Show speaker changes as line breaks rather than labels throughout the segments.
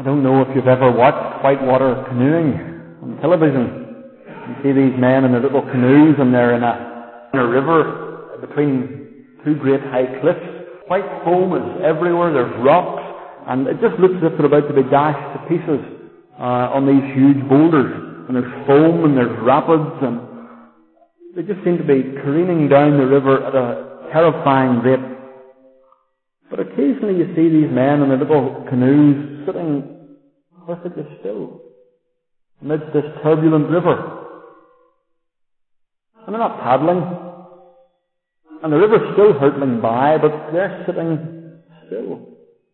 don't know if you've ever watched whitewater canoeing on television. You see these men in their little canoes and they're in a river between two great high cliffs. White foam is everywhere, there's rocks, and it just looks as if they're about to be dashed to pieces on these huge boulders. And there's foam and there's rapids, and they just seem to be careening down the river at a terrifying rate. But occasionally you see these men in their little canoes sitting perfectly still amidst this turbulent river. And they're not paddling. And the river's still hurtling by, but they're sitting still.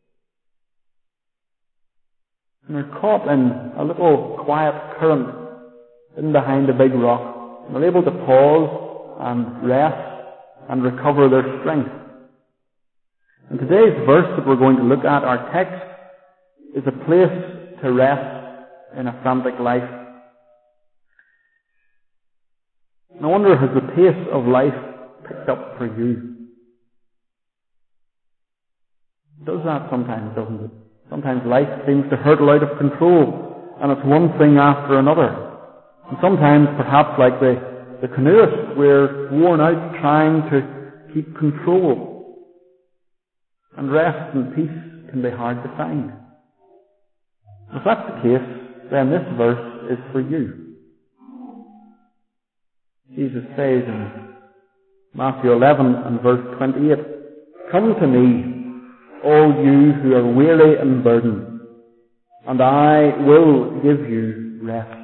And they're caught in a little quiet current in behind a big rock. And they're able to pause and rest and recover their strength. And today's verse that we're going to look at, our text, is a place to rest in a frantic life. And I wonder, has the pace of life picked up for you? It does that sometimes, doesn't it? Sometimes life seems to hurtle out of control, and it's one thing after another. And sometimes, perhaps like the canoeists, we're worn out trying to keep control. And rest and peace can be hard to find. If that's the case, then this verse is for you. Jesus says in Matthew 11 and verse 28, "Come to me, all you who are weary and burdened, and I will give you rest."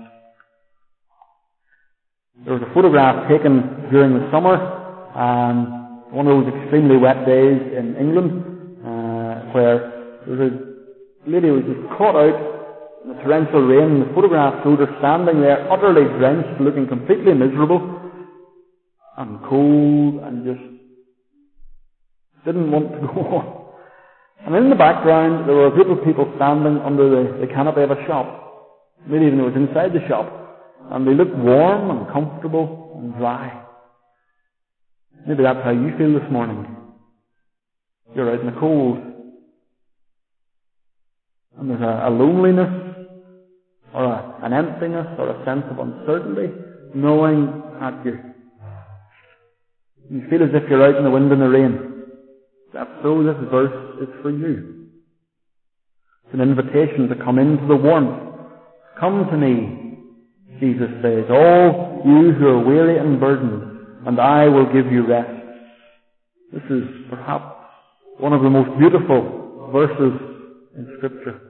There was a photograph taken during the summer, one of those extremely wet days in England, where there was a lady who was just caught out in the torrential rain. The photograph showed her standing there, utterly drenched, looking completely miserable and cold, and just didn't want to go on. And in the background, there were a group of people standing under the canopy of a shop. Maybe even it was inside the shop. And they looked warm and comfortable and dry. Maybe that's how you feel this morning. You're out in the cold. And there's a loneliness, or an emptiness, or a sense of uncertainty gnawing at you. You feel as if you're out in the wind and the rain. That's so this verse is for you. It's an invitation to come into the warmth. Come to me, Jesus says, all you who are weary and burdened, and I will give you rest. This is perhaps one of the most beautiful verses in Scripture.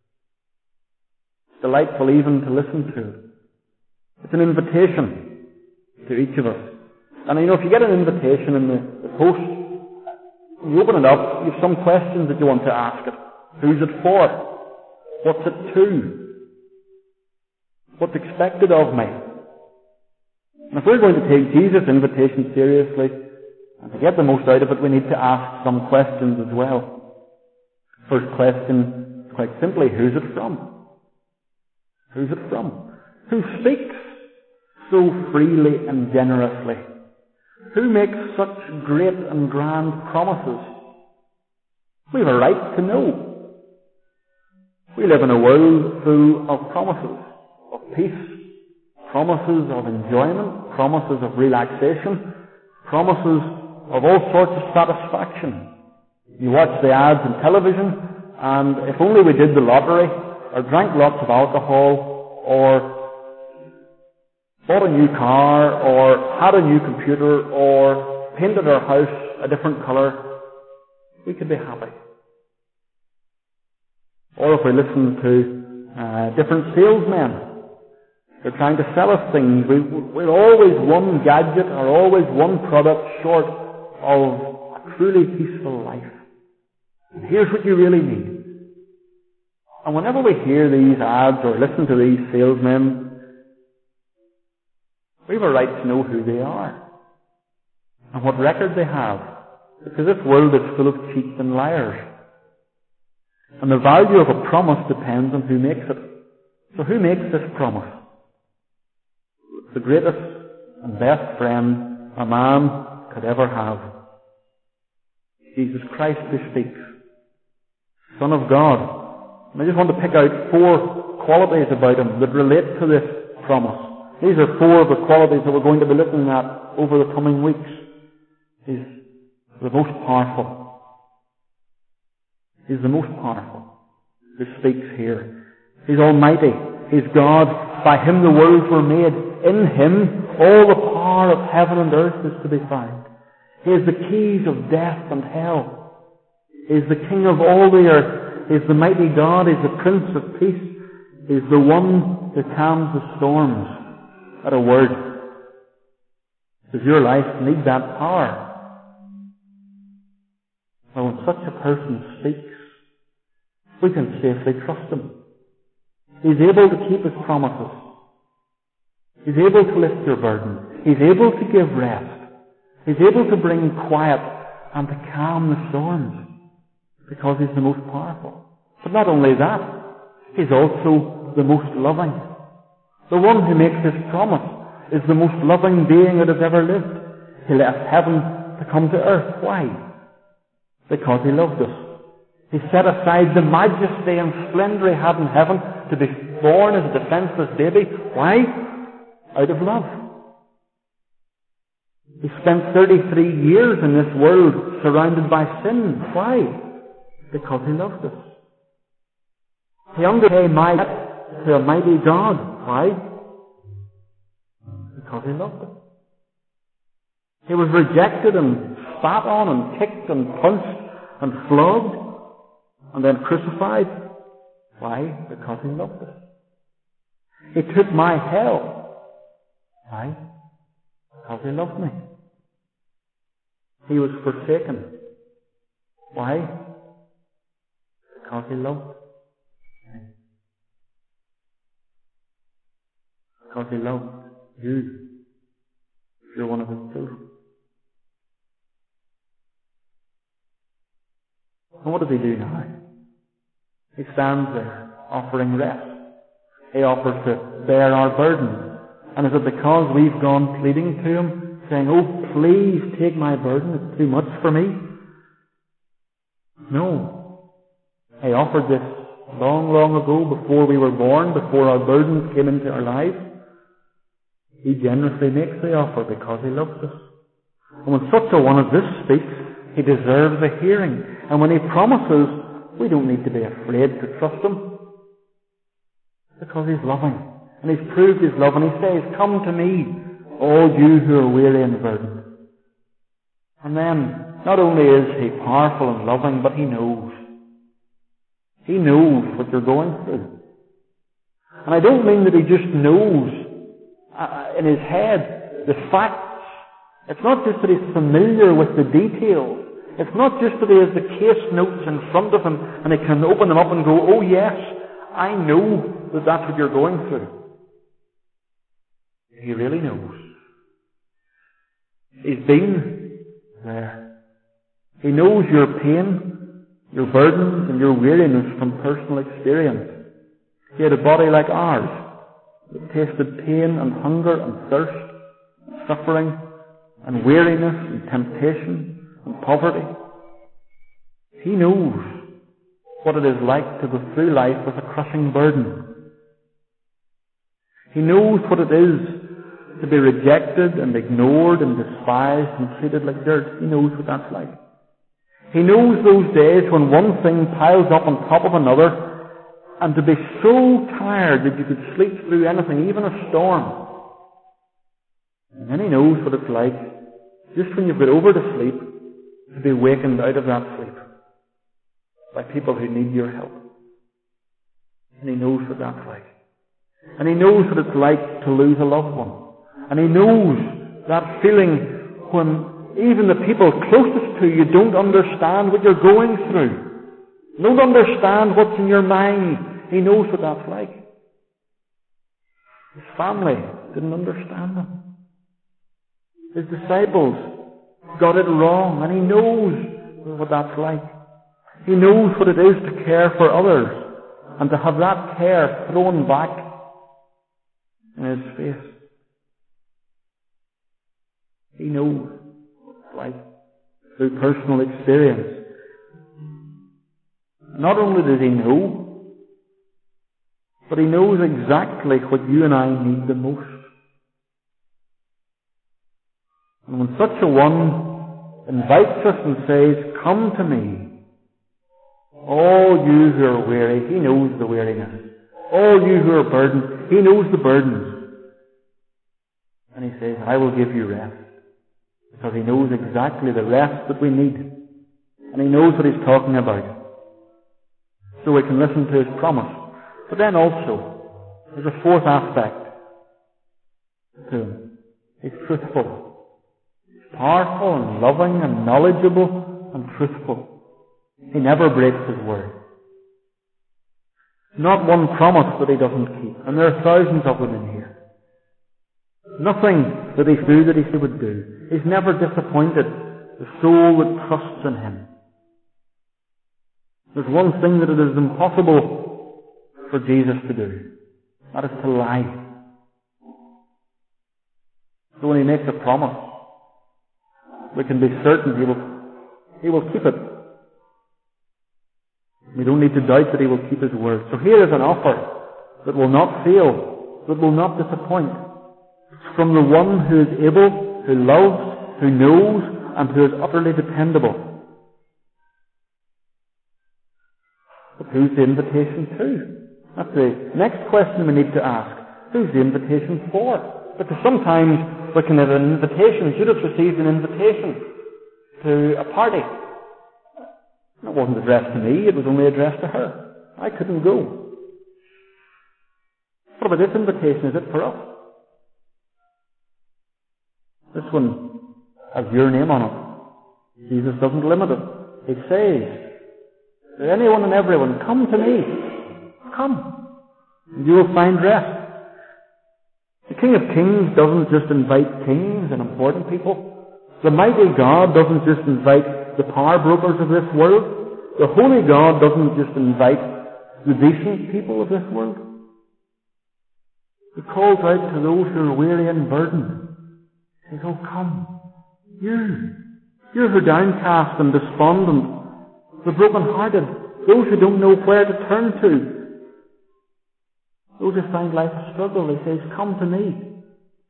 It's delightful even to listen to. It's an invitation to each of us. And if you get an invitation in the post, you open it up, you have some questions that you want to ask it. Who's it for? What's it to? What's expected of me? And if we're going to take Jesus' invitation seriously, and to get the most out of it, we need to ask some questions as well. First question is quite simply, who's it from? Who's it from? Who speaks so freely and generously? Who makes such great and grand promises? We have a right to know. We live in a world full of promises of peace, promises of enjoyment, promises of relaxation, promises of all sorts of satisfaction. You watch the ads on television, and if only we did the lottery, or drank lots of alcohol, or bought a new car, or had a new computer, or painted our house a different colour, we could be happy. Or if we listen to different salesmen, they're trying to sell us things. We're always one gadget or always one product short of a truly peaceful life. And here's what you really need. And whenever we hear these ads or listen to these salesmen, we have a right to know who they are and what record they have. Because this world is full of cheats and liars. And the value of a promise depends on who makes it. So who makes this promise? It's the greatest and best friend a man could ever have. Jesus Christ who speaks. Son of God. And I just want to pick out 4 qualities about him that relate to this promise. These are 4 of the qualities that we're going to be looking at over the coming weeks. He's the most powerful. He's the most powerful who speaks here. He's almighty. He's God. By him the worlds were made. In him all the power of heaven and earth is to be found. He has the keys of death and hell. He is the King of all the earth. He is the mighty God. He is the Prince of Peace. He is the one who calms the storms at a word. Does your life need that power? Well, when such a person speaks, we can safely trust him. He's able to keep his promises. He's able to lift your burden. He's able to give rest. He's able to bring quiet and to calm the storms because he's the most powerful. But not only that, he's also the most loving. The one who makes this promise is the most loving being that has ever lived. He left heaven to come to earth. Why? Because he loved us. He set aside the majesty and splendor he had in heaven to be born as a defenseless baby. Why? Out of love. He spent 33 years in this world surrounded by sin. Why? Because he loved us. He underpaid my debt to a mighty God. Why? Because he loved us. He was rejected and spat on and kicked and punched and flogged and then crucified. Why? Because he loved us. He took my hell. Why? Because he loved me. He was forsaken. Why? Because he loved me. Because he loved you. If you're one of his children. And what does he do now? He stands there offering rest. He offers to bear our burden. And is it because we've gone pleading to him, saying, "Oh, please take my burden, it's too much for me"? No. He offered this long, long ago, before we were born, before our burdens came into our lives. He generously makes the offer because he loves us. And when such a one as this speaks, he deserves a hearing. And when he promises, we don't need to be afraid to trust him. Because he's loving. And he's proved his love. And he says, "Come to me, all you who are weary and burdened." And then, not only is he powerful and loving, but he knows. He knows what you're going through. And I don't mean that he just knows in his head the facts. It's not just that he's familiar with the details. It's not just that he has the case notes in front of him and he can open them up and go, "Oh yes, I know that that's what you're going through." He really knows. He's been there. He knows your pain, your burdens and your weariness from personal experience. He had a body like ours that tasted pain and hunger and thirst, suffering and weariness and temptation and poverty. He knows what it is like to go through life with a crushing burden. He knows what it is to be rejected and ignored and despised and treated like dirt. He knows what that's like. He knows those days when one thing piles up on top of another, and to be so tired that you could sleep through anything, even a storm. And then he knows what it's like, just when you've got over to sleep, to be wakened out of that sleep by people who need your help. And he knows what that's like. And he knows what it's like to lose a loved one. And he knows that feeling when even the people closest to you don't understand what you're going through. Don't understand what's in your mind. He knows what that's like. His family didn't understand him. His disciples got it wrong, and he knows what that's like. He knows what it is to care for others and to have that care thrown back in his face. He knows what it's like through personal experience. Not only does he know, But He knows exactly what you and I need the most. And when such a one invites us and says, "Come to me, all you who are weary," He knows the weariness. "All you who are burdened," He knows the burdens. And He says, "I will give you rest." Because He knows exactly the rest that we need. And He knows what He's talking about. So we can listen to His promise. But then also, there's a fourth aspect to Him. He's truthful. He's powerful and loving and knowledgeable and truthful. He never breaks His word. Not one promise that He doesn't keep. And there are thousands of them in here. Nothing that He do that He said He would do. He's never disappointed the soul that trusts in Him. There's one thing that it is impossible for Jesus to do. That is to lie. So when He makes a promise, we can be certain He will keep it. We don't need to doubt that He will keep His word. So here is an offer that will not fail, that will not disappoint. It's from the one who is able, who loves, who knows, and who is utterly dependable. But who's the invitation to? That's the next question we need to ask. Who's the invitation for? Because sometimes we can have an invitation. Judas received an invitation to a party. It wasn't addressed to me, it was only addressed to her. I couldn't go. What about this invitation? Is it for us? This one has your name on it. Jesus doesn't limit it. He says, to anyone and everyone, "Come to me. Come. And you will find rest." The King of Kings doesn't just invite kings and important people. The mighty God doesn't just invite the power brokers of this world. The holy God doesn't just invite the decent people of this world. He calls out to those who are weary and burdened. He says, "Oh, come. You who are downcast and despondent, the broken-hearted, those who don't know where to turn to, those who find life a struggle," He says, "Come to me."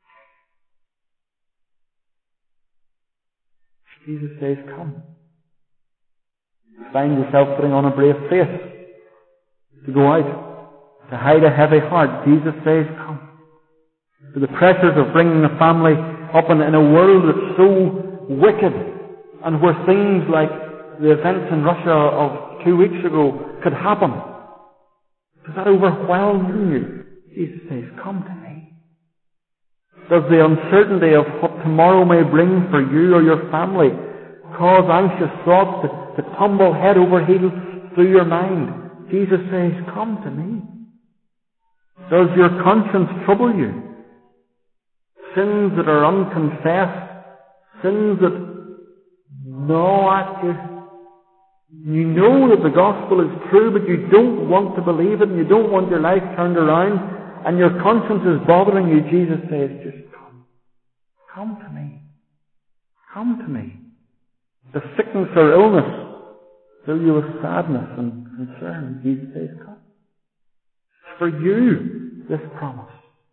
Jesus says, "Come." You find yourself putting on a brave face to go out, to hide a heavy heart. Jesus says, "Come." To the pressures of bringing a family up in a world that's so wicked, and where things like the events in Russia of 2 weeks ago could happen. Does that overwhelm you? Jesus says, "Come to me." Does the uncertainty of what tomorrow may bring for you or your family cause anxious thoughts to tumble head over heels through your mind? Jesus says, "Come to me." Does your conscience trouble you? Sins that are unconfessed, sins that gnaw at you. You know that the gospel is true, but you don't want to believe it, and you don't want your life turned around, and your conscience is bothering you. Jesus says, "Just come. Come to me. Come to me." The sickness or illness fill you with sadness and concern. Jesus says, "Come." It's for you, this promise.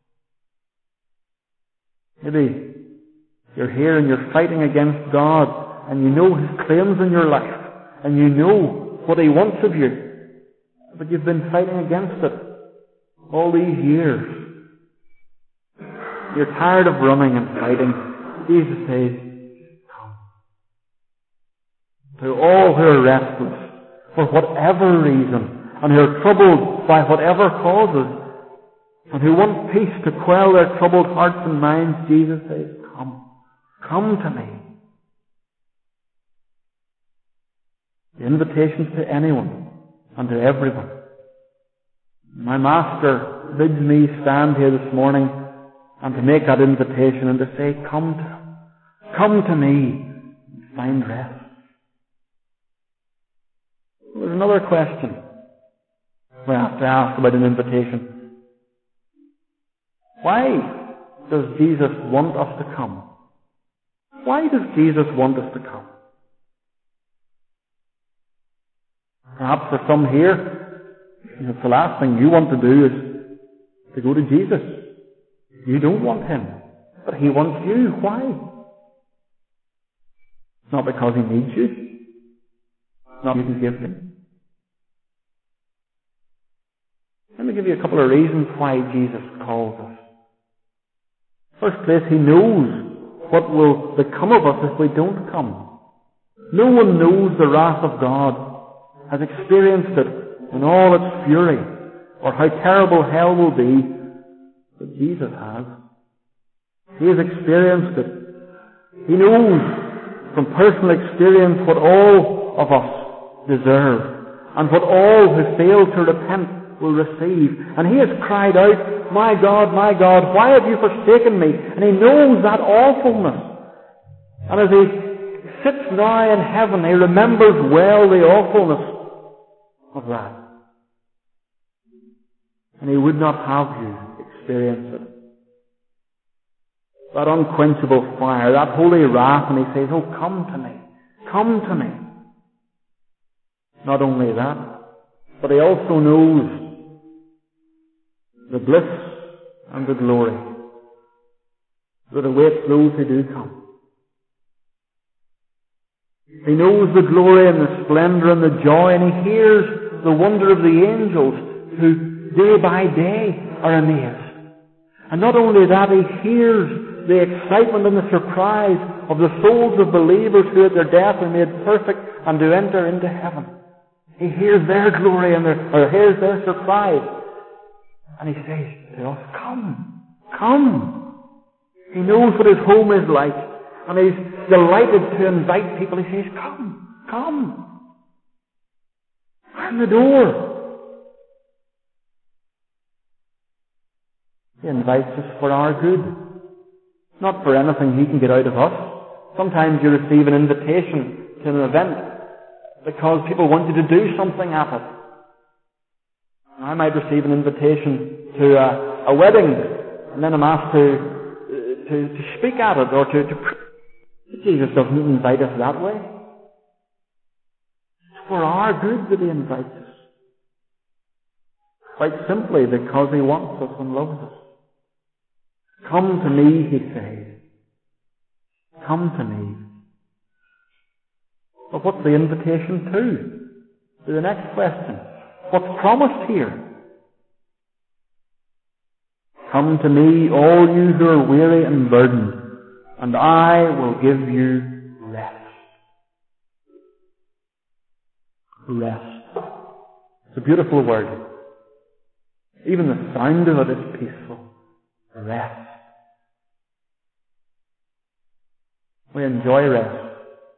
Maybe you're here and you're fighting against God, and you know His claims in your life, and you know what He wants of you, but you've been fighting against it all these years. You're tired of running and fighting. Jesus says, "Come." To all who are restless, for whatever reason, and who are troubled by whatever causes, and who want peace to quell their troubled hearts and minds, Jesus says, "Come. Come to me." The invitation to anyone and to everyone. My Master bids me stand here this morning and to make that invitation and to say, "Come to Him. Come to me and find rest." There's another question we have to ask about an invitation. Why does Jesus want us to come? Why does Jesus want us to come? Perhaps for some here, the last thing you want to do to go to Jesus. You don't want him, but he wants you. Why? It's not because he needs you. It's not you can give him. Let me give you a couple of reasons why Jesus calls us. First place, he knows what will become of us if we don't come. No one knows the wrath of God, has experienced it in all its fury, or how terrible hell will be, but Jesus has. He has experienced it. He knows from personal experience what all of us deserve, and what all who fail to repent will receive. And he has cried out, my God, why have you forsaken me? And he knows that awfulness. And as he sits now in heaven, he remembers well the awfulness of that. And he would not have you experience it. That unquenchable fire, that holy wrath, and he says, oh, come to me. Come to me. Not only that, but he also knows the bliss and the glory that awaits those who do come. He knows the glory and the splendor and the joy, and he hears the wonder of the angels who day by day are amazed. And not only that, he hears the excitement and the surprise of the souls of believers who at their death are made perfect and do enter into heaven. He hears their glory and hears their surprise. And he says to us, come, come. He knows what his home is like. And he's delighted to invite people. He says, come, come. I'm the door. He invites us for our good. Not for anything he can get out of us. Sometimes you receive an invitation to an event because people want you to do something at it. I might receive an invitation to a wedding, and then I'm asked to speak at it, or to Jesus doesn't invite us that way. It's for our good that he invites us. Quite simply because he wants us and loves us. Come to me, he says. Come to me. But what's the invitation to? To the next question. What's promised here? Come to me, all you who are weary and burdened, and I will give you rest. Rest. It's a beautiful word. Even the sound of it is peaceful. Rest. We enjoy rest.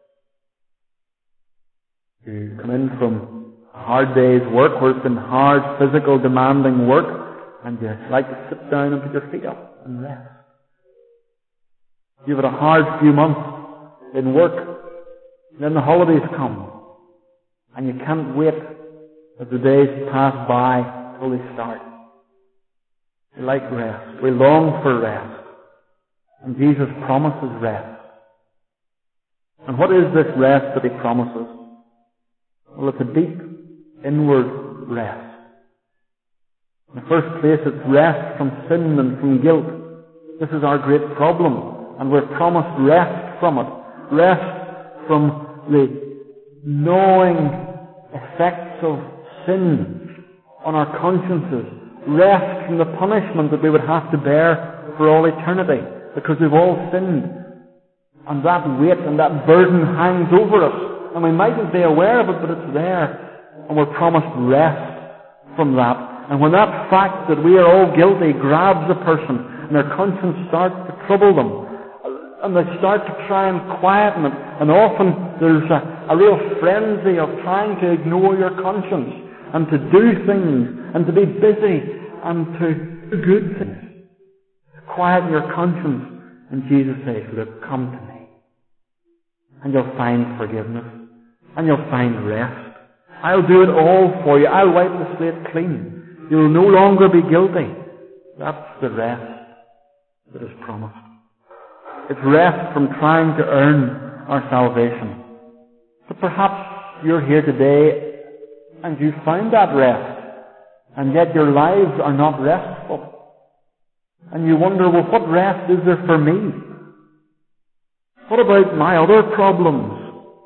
You come in from a hard day's work, where it's been hard, physical, demanding work, and you like to sit down and put your feet up and rest. You've had a hard few months in work, and then the holidays come, and you can't wait as the days pass by till they start. We like rest. We long for rest. And Jesus promises rest. And what is this rest that he promises? Well, it's a deep, inward rest. In the first place, it's rest from sin and from guilt. This is our great problem, and we're promised rest from it. Rest from the gnawing effects of sin on our consciences. Rest from the punishment that we would have to bear for all eternity, because we've all sinned. And that weight and that burden hangs over us. And we mightn't be aware of it, but it's there. And we're promised rest from that. And when that fact that we are all guilty grabs a person, and their conscience starts to trouble them, and they start to try and quieten it, and often there's a real frenzy of trying to ignore your conscience, and to do things, and to be busy, and to do good things. Quieten your conscience. And Jesus says, look, come to me. And you'll find forgiveness. And you'll find rest. I'll do it all for you. I'll wipe the slate clean. You'll no longer be guilty. That's the rest that is promised. It's rest from trying to earn our salvation. But perhaps you're here today and you found that rest, and yet your lives are not restful. And you wonder, well, what rest is there for me? What about my other problems?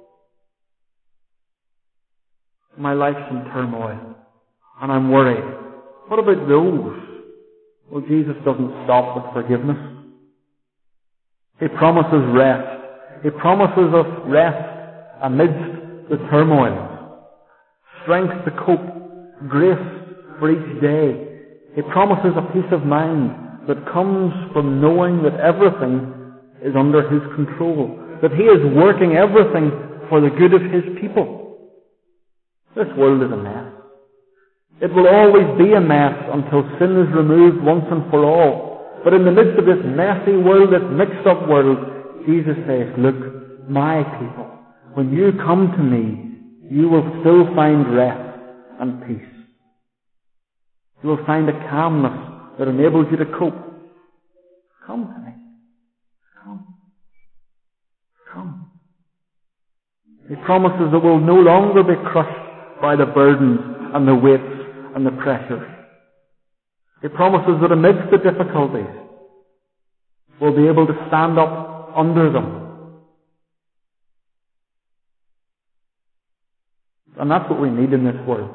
My life's in turmoil, and I'm worried. What about those? Well, Jesus doesn't stop with forgiveness. He promises rest. He promises us rest amidst the turmoil. Strength to cope. Grace for each day. He promises a peace of mind that comes from knowing that everything is under His control. That He is working everything for the good of His people. This world is a mess. It will always be a mess until sin is removed once and for all. But in the midst of this messy world, this mixed up world, Jesus says, look, my people, when you come to me, you will still find rest and peace. You will find a calmness that enables you to cope. Come to me. Come. Come. He promises that we'll no longer be crushed by the burdens and the weights and the pressures. He promises that amidst the difficulties, we'll be able to stand up under them. And that's what we need in this world.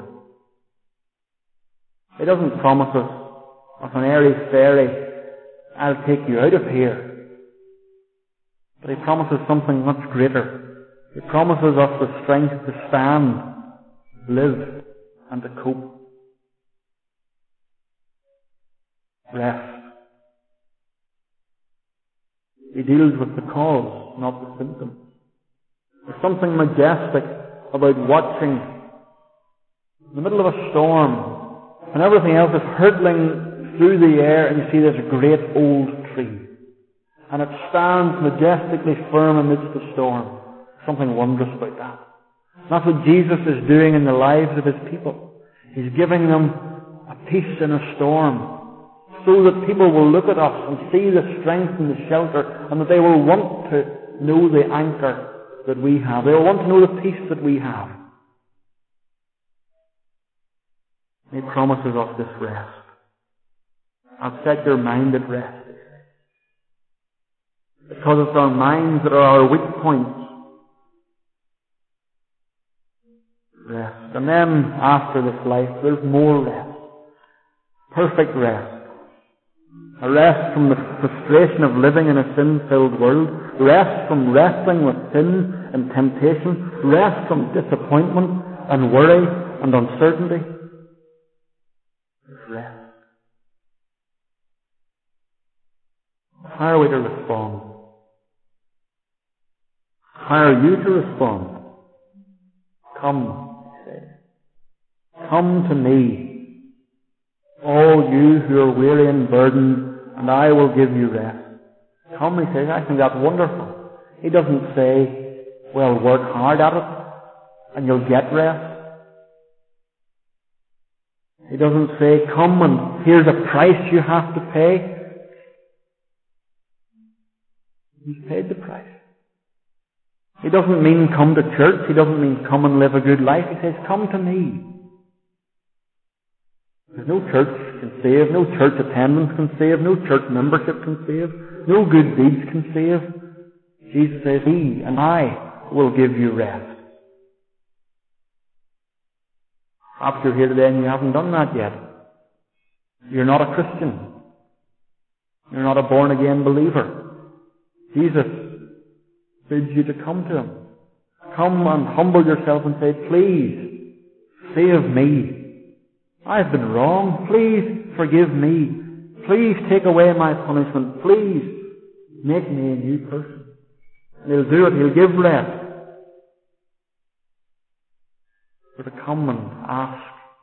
He doesn't promise us with an airy-fairy, I'll take you out of here. But He promises something much greater. He promises us the strength to stand, live, and to cope. Rest. He deals with the cause, not the symptom. There's something majestic about watching in the middle of a storm when everything else is hurtling through the air and you see this great old tree and it stands majestically firm amidst the storm. Something wondrous about that. That's what Jesus is doing in the lives of His people. He's giving them a peace in a storm so that people will look at us and see the strength and the shelter and that they will want to know the anchor that we have. They will want to know the peace that we have. He promises us this rest. I'll set your mind at rest. Because it's our minds that are our weak points. Rest. And then, after this life, there's more rest. Perfect rest. A rest from the frustration of living in a sin-filled world. Rest from wrestling with sin and temptation. Rest from disappointment and worry and uncertainty. Rest. How are we to respond? How are you to respond? Come, he says. Come to me, all you who are weary and burdened, and I will give you rest. Come, he says. I think that's wonderful. He doesn't say, well, work hard at it, and you'll get rest. He doesn't say, come and here's a price you have to pay. He's paid the price. He doesn't mean come to church. He doesn't mean come and live a good life. He says, come to me. There's no church can save, no church attendance can save, no church membership can save, no good deeds can save. Jesus says, He and I will give you rest. Perhaps you're here today and you haven't done that yet. You're not a Christian. You're not a born-again believer. Jesus bids you to come to Him. Come and humble yourself and say, please, save me. I've been wrong. Please forgive me. Please take away my punishment. Please make me a new person. And He'll do it. He'll give rest. But to come and ask.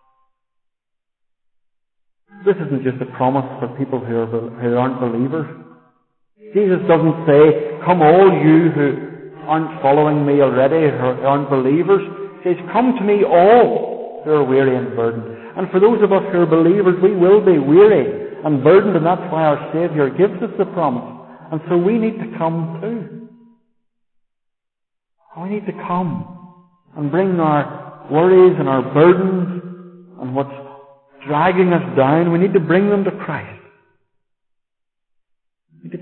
This isn't just a promise for people who aren't believers. Jesus doesn't say, come all you who aren't following me already, who aren't believers. He says, come to me all who are weary and burdened. And for those of us who are believers, we will be weary and burdened, and that's why our Saviour gives us the promise. And so we need to come too. We need to come and bring our worries and our burdens and what's dragging us down. We need to bring them to Christ.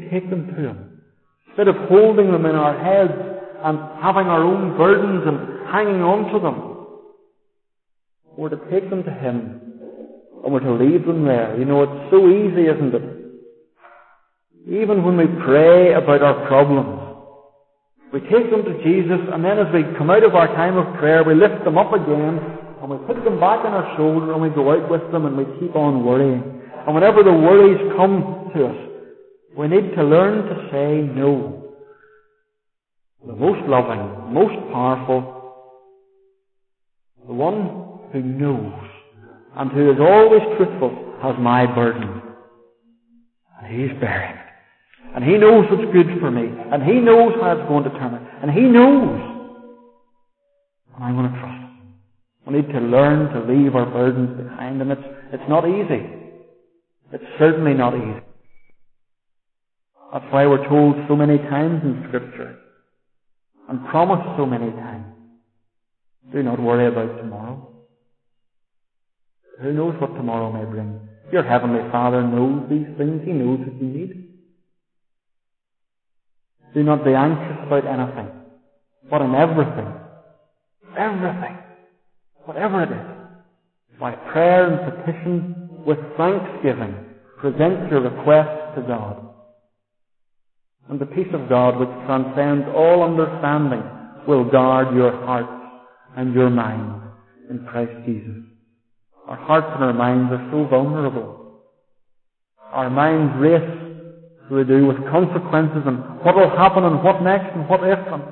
take them to Him. Instead of holding them in our heads and having our own burdens and hanging on to them, we're to take them to Him and we're to leave them there. You know, it's so easy, isn't it? Even when we pray about our problems, we take them to Jesus, and then as we come out of our time of prayer, we lift them up again, and we put them back on our shoulder, and we go out with them, and we keep on worrying. And whenever the worries come to us, we need to learn to say no. The most loving, most powerful, the one who knows, and who is always truthful, has my burden. And He's bearing it. And He knows what's good for me. And He knows how it's going to turn out. And He knows. And I'm going to trust Him. We need to learn to leave our burdens behind. And it's not easy. It's certainly not easy. That's why we're told so many times in Scripture, and promised so many times, do not worry about tomorrow. Who knows what tomorrow may bring? Your Heavenly Father knows these things. He knows what you need. Do not be anxious about anything, but in everything, whatever it is, by prayer and petition, with thanksgiving, present your requests to God. And the peace of God, which transcends all understanding, will guard your hearts and your minds in Christ Jesus. Our hearts and our minds are so vulnerable. Our minds race, so they do, with consequences and what will happen and what next and what if. And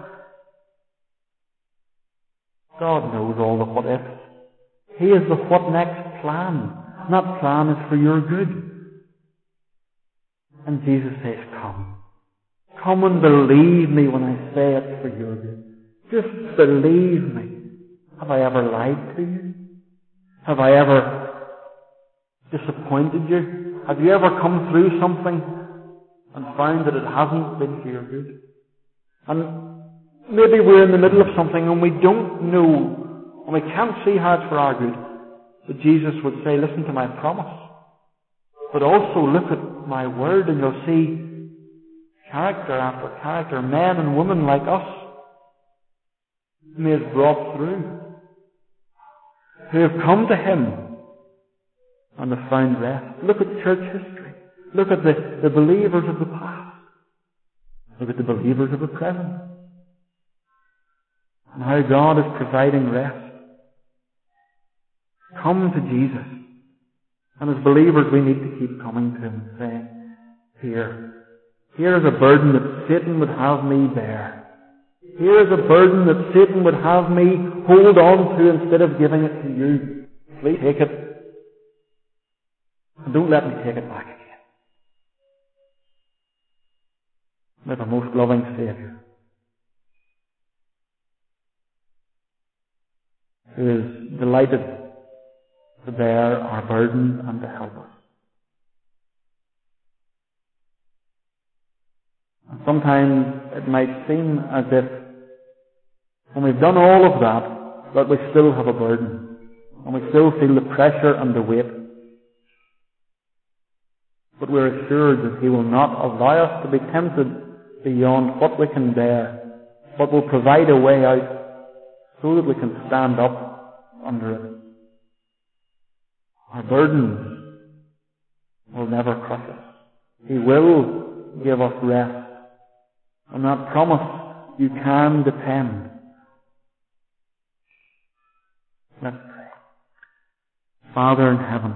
God knows all the what ifs. He is the what next plan. And that plan is for your good. And Jesus says, come. Come and believe me when I say it's for your good. Just believe me. Have I ever lied to you? Have I ever disappointed you? Have you ever come through something and found that it hasn't been for your good? And maybe we're in the middle of something and we don't know, and we can't see how it's for our good. But Jesus would say, listen to my promise. But also look at my word, and you'll see character after character, men and women like us, whom He has brought through, who have come to Him and have found rest. Look at church history. Look at the believers of the past. Look at the believers of the present. And how God is providing rest. Come to Jesus. And as believers we need to keep coming to Him and saying, here is a burden that Satan would have me bear. Here is a burden that Satan would have me hold on to instead of giving it to you. Please take it. And don't let me take it back again. We have a most loving Saviour who is delighted to bear our burden and to help us. And sometimes it might seem as if when we've done all of that we still have a burden, and we still feel the pressure and the weight. But we're assured that He will not allow us to be tempted beyond what we can bear, but will provide a way out so that we can stand up under it. Our burdens will never crush us. He will give us rest. On that promise you can depend. Let's pray. Father in heaven,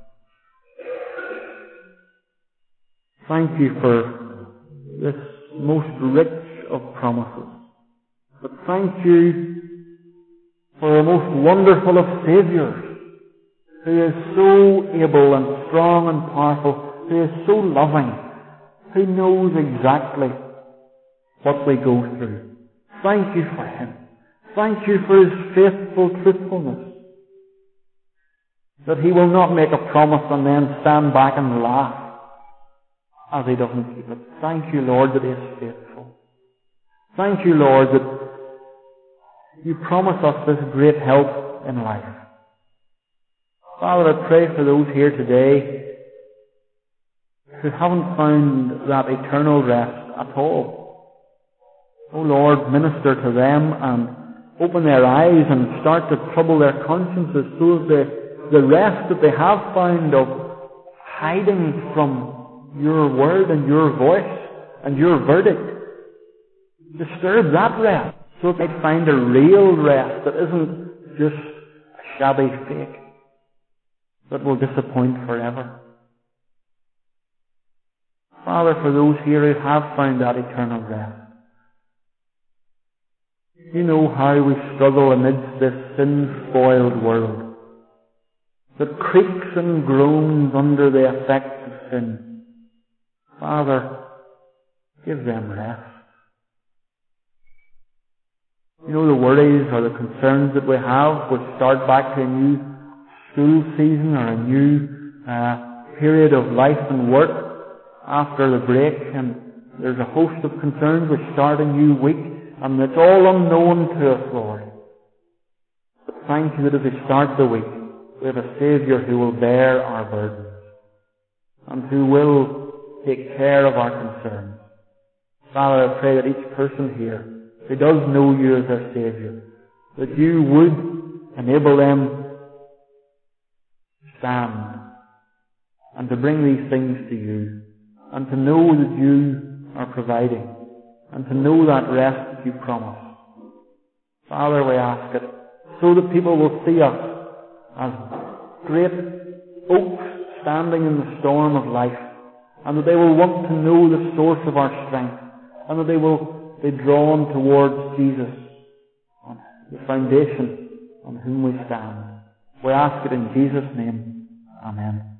thank you for this most rich of promises. But thank you for a most wonderful of Saviours, who is so able and strong and powerful, who is so loving, who knows exactly what we go through. Thank you for Him. Thank you for His faithful truthfulness. That He will not make a promise and then stand back and laugh as He doesn't keep it. Thank you, Lord, that He is faithful. Thank you, Lord, that you promise us this great help in life. Father, I pray for those here today who haven't found that eternal rest at all. Oh Lord, minister to them and open their eyes and start to trouble their consciences so that the rest that they have found of hiding from your word and your voice and your verdict, disturb that rest so that they find a real rest that isn't just a shabby fake that will disappoint forever. Father, for those here who have found that eternal rest, you know how we struggle amidst this sin-spoiled world that creaks and groans under the effects of sin. Father, give them rest. You know the worries or the concerns that we have, we start back to a new school season or a new period of life and work after the break, and there's a host of concerns. We start a new week, and it's all unknown to us, Lord. But thank you that as we start the week, we have a Saviour who will bear our burdens and who will take care of our concerns. Father, I pray that each person here who does know you as their Saviour, that you would enable them to stand and to bring these things to you and to know that you are providing and to know that rest that you promise. Father, we ask it so that people will see us as great oaks standing in the storm of life, and that they will want to know the source of our strength, and that they will be drawn towards Jesus, on the foundation on whom we stand. We ask it in Jesus' name. Amen.